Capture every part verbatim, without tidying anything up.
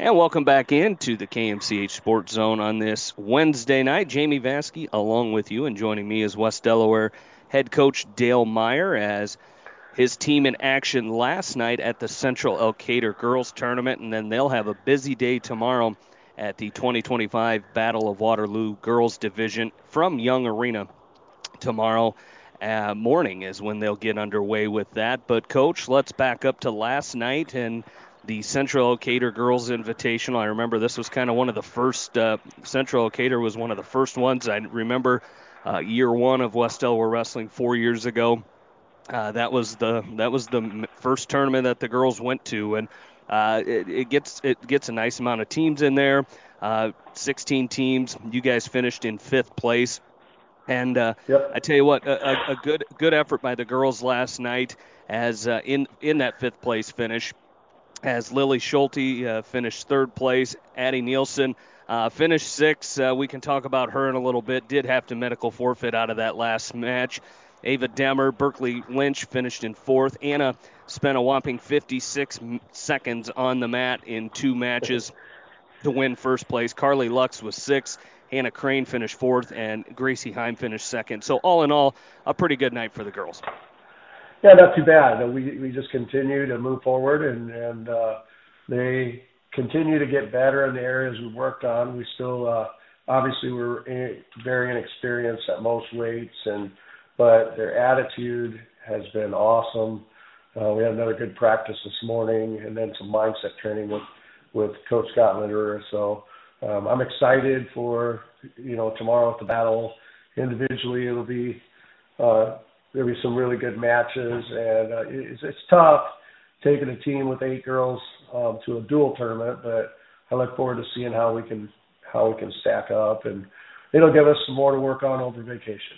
And welcome back into the K M C H Sports Zone on this Wednesday night. Jamie Vaskey along with you, and joining me is West Delaware head coach Dale Meyer as his team in action last night at the Central Elkader Girls Tournament, and then they'll have a busy day tomorrow at the twenty twenty-five Battle of Waterloo Girls Division from Young Arena tomorrow. Uh, morning is when they'll get underway with that. But, Coach, let's back up to last night and the Central Elkader Girls Invitational. I remember this was kind of one of the first, uh, Central Elkader was one of the first ones. I remember uh, year one of West Delaware Wrestling four years ago. Uh, that was the that was the first tournament that the girls went to, and uh, it, it gets it gets a nice amount of teams in there. Uh, sixteen teams. You guys finished in fifth place. And uh, I Yep. tell you what, a, a good good effort by the girls last night as uh, in in that fifth place finish, as Lily Schulte uh, finished third place, Addie Nielsen uh, finished sixth. Uh, we can talk about her in a little bit. Did have to medical forfeit out of that last match. Ava Demmer, Berkeley Lynch finished in fourth. Anna spent a whopping fifty-six seconds on the mat in two matches to win first place. Carly Lux was sixth. Hannah Crane finished fourth, and Gracie Heim finished second. So all in all, a pretty good night for the girls. Yeah, not too bad. We we just continue to move forward, and and uh, they continue to get better in the areas we worked on. We still uh, obviously we're in, very inexperienced at most weights, and but their attitude has been awesome. Uh, we had another good practice this morning, and then some mindset training with with Coach Scott Litterer. So um, I'm excited for you know tomorrow at the battle. Individually, it'll be. Uh, There'll be some really good matches, and uh, it's, it's tough taking a team with eight girls um, to a dual tournament. But I look forward to seeing how we can how we can stack up, and it'll give us some more to work on over vacation.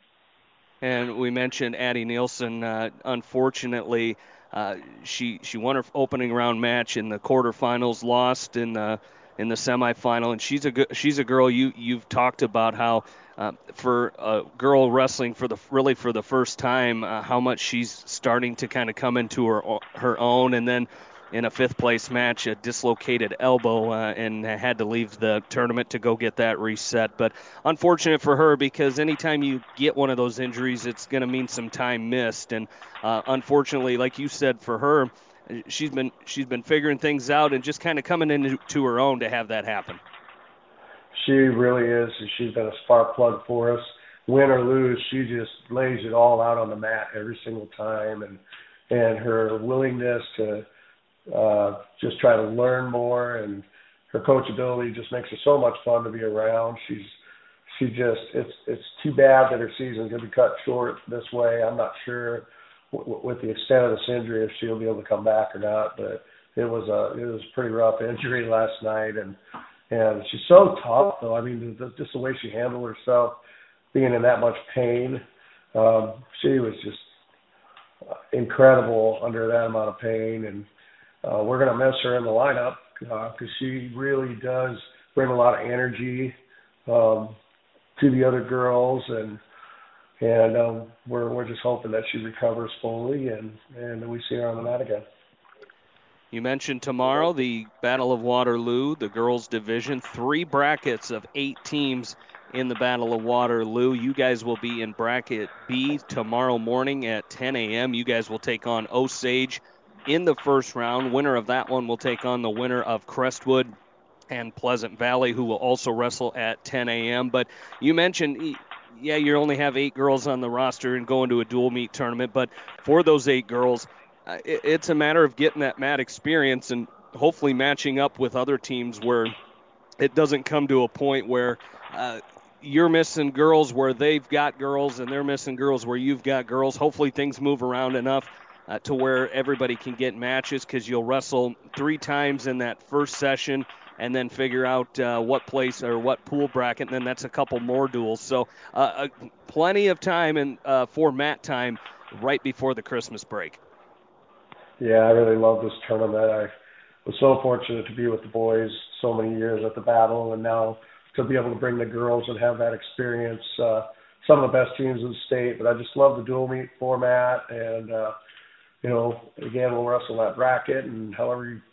And we mentioned Addie Nielsen. Uh, unfortunately, uh, she she won her opening round match in the quarterfinals, lost in the in the semifinal, and she's a good, she's a girl you you've talked about how uh, for a girl wrestling for the really for the first time, uh, how much she's starting to kind of come into her her own, and then in a fifth place match, a dislocated elbow, uh, and had to leave the tournament to go get that reset. But unfortunate for her, because anytime you get one of those injuries, it's going to mean some time missed. And uh, unfortunately, like you said, for her, she's been she's been figuring things out and just kind of coming into her own to have that happen. She really is. She's been a spark plug for us. Win or lose, she just lays it all out on the mat every single time, and and her willingness to uh, just try to learn more, and her coachability just makes her so much fun to be around. She's she just it's it's too bad that her season's going to be cut short this way. I'm not sure w- with the extent of this injury if she'll be able to come back or not, but it was a it was a pretty rough injury last night, and and she's so tough though. I mean, the, just the way she handled herself, being in that much pain, um, she was just incredible under that amount of pain, and uh, we're going to miss her in the lineup because uh, she really does bring a lot of energy um, to the other girls, and and um, we're we're just hoping that she recovers fully and and we see her on the mat again. You mentioned tomorrow the Battle of Waterloo, the girls division, three brackets of eight teams in the Battle of Waterloo. You guys will be in bracket B tomorrow morning at ten a.m. You guys will take on Osage in the first round. Winner of that one will take on the winner of Crestwood and Pleasant Valley, who will also wrestle at ten a.m. But you mentioned, yeah, you only have eight girls on the roster and going to a dual meet tournament, but for those eight girls, uh, it, it's a matter of getting that mat experience and hopefully matching up with other teams where it doesn't come to a point where uh, you're missing girls where they've got girls and they're missing girls where you've got girls. Hopefully things move around enough uh, to where everybody can get matches, because you'll wrestle three times in that first session and then figure out uh, what place or what pool bracket, and then that's a couple more duels. So uh, uh, plenty of time and uh, for mat time right before the Christmas break. Yeah, I really love this tournament. I was so fortunate to be with the boys so many years at the battle, and now to be able to bring the girls and have that experience. Uh, some of the best teams in the state, but I just love the dual meet format, and uh, you know, again, we'll wrestle that bracket, and however you,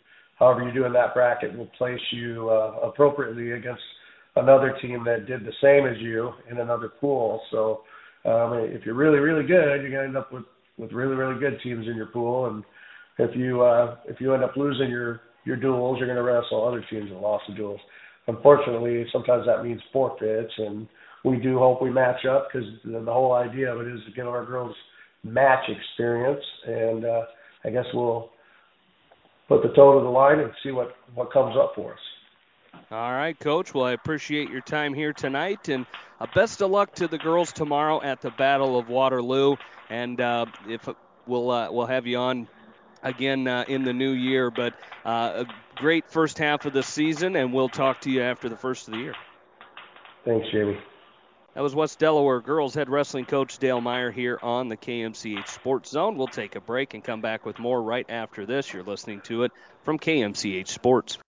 however you do in that bracket will place you uh, appropriately against another team that did the same as you in another pool. So um, if you're really, really good, you're going to end up with, with really, really good teams in your pool. And if you uh, if you end up losing your, your duels, you're going to wrestle other teams that lost the duels. Unfortunately, sometimes that means forfeits, and we do hope we match up because the, the whole idea of it is to give our girls match experience. And uh, I guess we'll put the toe to the line and see what, what comes up for us. All right, Coach. Well, I appreciate your time here tonight, and uh, best of luck to the girls tomorrow at the Battle of Waterloo. And uh, if we'll uh, we'll have you on again uh, in the new year. But uh, a great first half of the season, and we'll talk to you after the first of the year. Thanks, Jamie. That was West Delaware girls head wrestling coach Dale Meyer here on the K M C H Sports Zone. We'll take a break and come back with more right after this. You're listening to it from K M C H Sports.